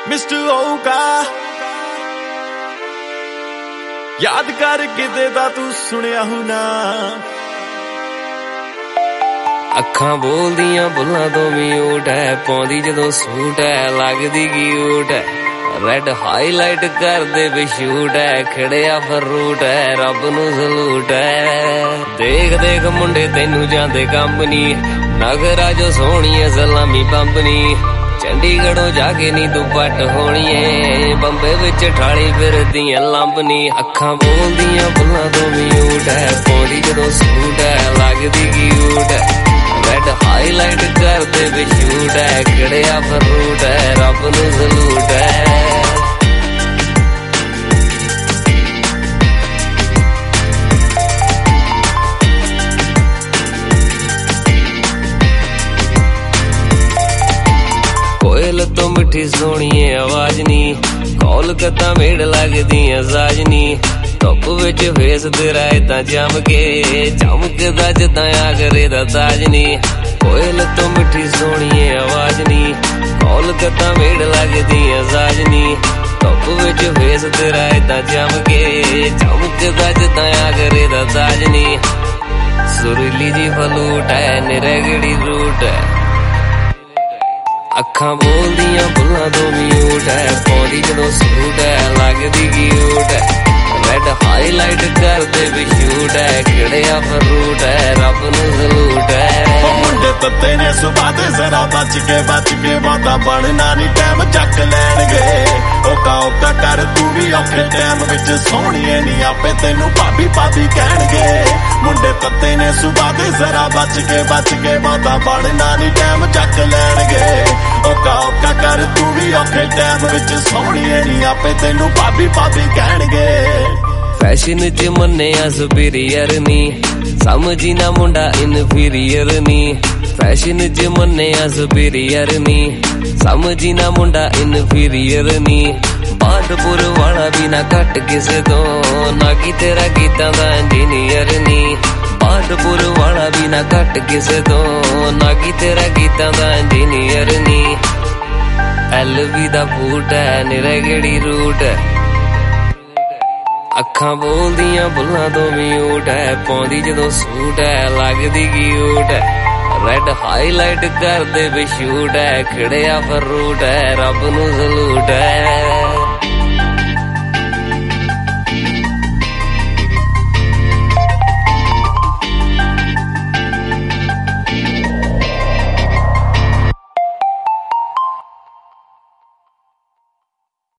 Mister ਹੋਊਗਾ ਯਾਦ ਕਰ ਕਿਤੇ ਦਾ ਤੂੰ ਸੁਣਿਆ ਹੁਣਾ। ਅੱਖਾਂ ਬੋਲਦੀਆਂ ਬੁੱਲਾਂ ਤੋਂ ਵੀ ਊਟ ਹੈ, ਪਾਉਂਦੀ ਜਦੋਂ ਸੂਟ ਹੈ ਲੱਗਦੀ ਕਿਊਟ ਹੈ। ਰੈਡ ਹਾਈਲਾਈਟ ਕਰਦੇ ਵੀ ਸ਼ੂਟ ਹੈ, ਖੜਿਆ ਫਰੂਟ ਹੈ ਰੱਬ ਨੂੰ ਸਲੂਟ ਹੈ। ਦੇਖ ਦੇਖ ਮੁੰਡੇ ਤੈਨੂੰ ਜਾਂਦੇ ਕੰਪਨੀ, ਨਗਰਾ ਜੋ ਸੋਹਣੀ ਐ ਸਲਾਮੀ ਪੰਪਨੀ। ਚੰਡੀਗੜ੍ਹੋਂ ਜਾ ਕੇ ਨੀ ਤੂੰ ਪੱਟ ਹੋਣੀ ਏ, ਬੰਬੇ ਵਿੱਚ ਠਾਲੀ ਫਿਰਦੀਆਂ ਲੰਬਨੀ। ਅੱਖਾਂ ਬੋਲਦੀਆਂ ਬੁੱਲਾਂ ਤੋਂ ਵੀ ਊਟ ਹੈ, ਪਾਉਂਦੀ ਜਦੋਂ ਸੂਟ ਹੈ ਲੱਗਦੀ ਕਿਊਟ ਹੈ। ਰੈਡ ਹਾਈਲਾਈਟ ਕਰਦੇ ਵੀ ਸ਼ੂਟ ਹੈ, ਖੜਿਆ ਫਰੂਟ ਹੈ ਰੱਬ ਨੂੰ ਸਲੂਟ ਹੈ। ਕੋਇਲ ਤੋਂ ਮਿੱਠੀ ਸੋਹਣੀ ਆਵਾਜ਼ ਨੀ, ਕੋਲਕਾਤਾ ਮੇੜ ਲੱਗਦੀਆਂ ਸਾਜਨੀ। ਧੁੱਪ ਵਿੱਚ ਫੇਸ ਤੇਰਾ ਏਦਾਂ ਜਮ ਕੇ, ਚਮਕਦਾ ਜਿੱਦਾਂ ਆਗਰੇ ਦਾ ਤਾਜ ਨੀ। ਕੋਇਲ ਤੋਂ ਮਿੱਠੀ ਸੋਹਣੀ ਆਵਾਜ਼ ਨੀ, ਕੋਲਕਾਤਾ ਮੇੜ ਲੱਗਦੀਆਂ ਸਾਜਨੀ। ਧੁੱਪ ਵਿੱਚ ਫੇਸ ਤੇਰਾ ਏਦਾਂ ਜਮ ਕੇ, ਚਮਕਦਾ ਜਿੱਦਾਂ ਆਗਰੇ ਦਾ ਤਾਜ ਨੀ। ਸੁਰੀਲੀ ਜੀ ਫਲੂਟ ਹੈ ਨਿਰਗੜੀ ਰੂਟ ਹੈ, ਅੱਖਾਂ ਬੋਲਦੀਆਂ ਬੁੱਲਾਂ ਤੋਂ ਵੀ ਊਟ ਹੈ, ਪਾਉਂਦੀ ਜਦੋਂ ਸੂਟ ਹੈ ਲੱਗਦੀ ਕਿਊਟ ਹੈ। ਰੈਡ ਹਾਈਲਾਈਟ ਕਰਦੇ ਵੀ ਸ਼ੂਟ ਹੈ, ਖੜਿਆ ਫਰੂਟ ਹੈ ਰੱਬ ਨੂੰ ਸਲੂਟ ਹੈ। ਮੁੰਡੇ ਤੱਤੇ ਨੇ ਸੁਭਾ ਦੇ ਜ਼ਰਾ ਬਚ ਕੇ ਬਹੁਤਾ ਬਣਨਾ ਨੀ ਟਾਈਮ ਚੱਕ ਲੈਣਗੇ। ਔਕਾ ਕਰ ਤੂੰ ਵੀ ਔਖੇ ਟਾਈਮ ਵਿੱਚ ਸੋਹਣੀਏ ਨੀ ਆਪੇ ਤੈਨੂੰ ਭਾਬੀ ਕਹਿਣਗੇ। ਮੁੰਡੇ ਤੱਤੇ ਨੇ ਸੁਭਾ ਦੇ ਜ਼ਰਾ ਬਚ ਕੇ ਬਹੁਤਾ ਬਣਨਾ ਨੀ ਟਾਈਮ ਚੱਕ ਲੈਣਗੇ। ਔਕਾ ਕਰ ਤੂੰ ਵੀ ਔਖੇ ਟਾਈਮ ਵਿੱਚ ਸੋਹਣੀਏ ਨੀ ਆਪੇ ਤੈਨੂੰ ਭਾਬੀ ਕਹਿਣਗੇ। ਫੈਸ਼ਨ ਚ ਮੰਨਿਆ ਸੁਪੀਰੀਅਰ ਨੀ, ਸਮਝੀ ਨਾ ਮੁੰਡਾ ਇਨਫੀਰੀਅਰ ਨੀ। ਫੈਸ਼ਨ ਚ ਮੰਨਿਆ ਸੁਪੀਰੀਅਰ ਨੀ, ਸਮਝੀ ਨਾ ਮੁੰਡਾ ਇਨਫੀਰੀਅਰ ਨੀ। ਬਾਦਪੁਰ ਵਾਲਾ ਵੀ ਨਾ ਘੱਟ ਕਿਸੇ ਤੋਂ, ਨਾ ਕੀ ਤੇਰਾ ਗੀਤਾਂ ਦਾ ਇੰਜੀਨੀਅਰ ਨੀ। ਬਾਦਪੁਰ ਵਾਲਾ ਵੀ ਨਾ ਘੱਟ ਕਿਸੇ ਤੋਂ, ਨਾ ਕੀ ਤੇਰਾ ਗੀਤਾਂ ਦਾ ਇੰਜੀਨੀਅਰ ਨੀ। LV ਦਾ ਬੂਟ ਹੈ ਨਿਰਗੜੀ ਰੂਟ ਹੈ, ਅੱਖਾਂ ਬੋਲਦੀਆਂ ਬੁੱਲਾਂ ਤੋਂ ਵੀ ਊਟ ਹੈ, ਪਾਉਂਦੀ ਜਦੋਂ ਸੂਟ ਹੈ ਲੱਗਦੀ ਕਿਊਟ ਹੈ। ਰੈਡ ਹਾਈਲਾਈਟ ਕਰਦੇ ਵੀ ਸ਼ੂਟ ਹੈ, ਖੜਿਆ ਫਰੂਟ ਹੈ ਰੱਬ ਨੂੰ ਸਲੂਟ ਹੈ।